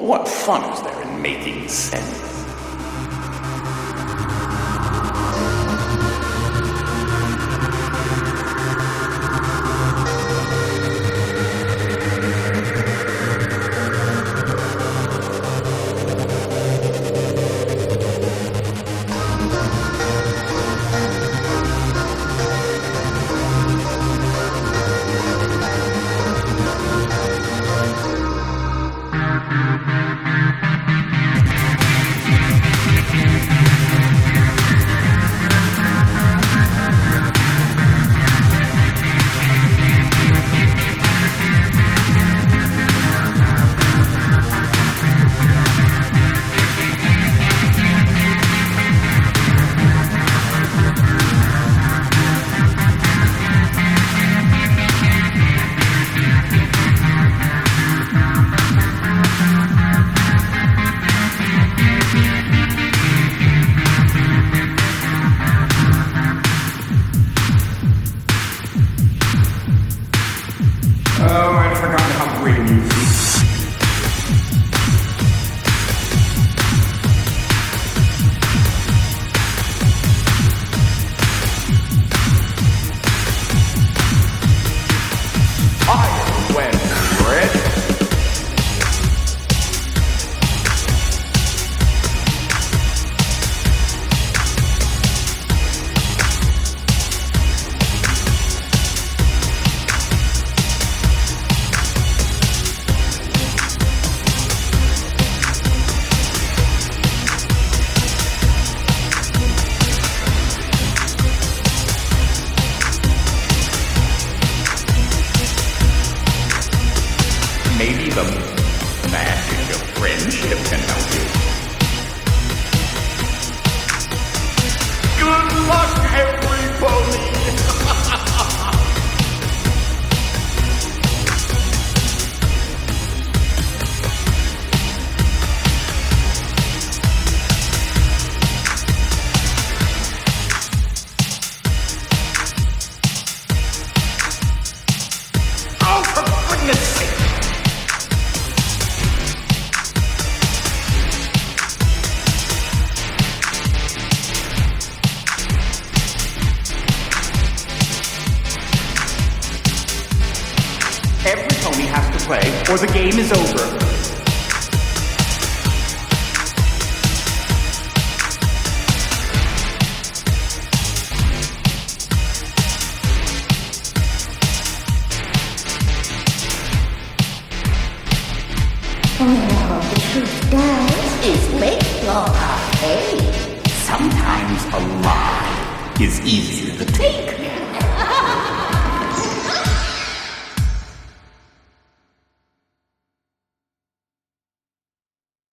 What fun is there in making sense? Oh, I'd forgotten how great music. Fire when ready. Maybe the magic of friendship can help you. Good luck, everybody! Oh, for goodness sake! Every pony has to play, or the game is over. Well, the truth, guys, is baseball arcade. Sometimes a lie is easier to take.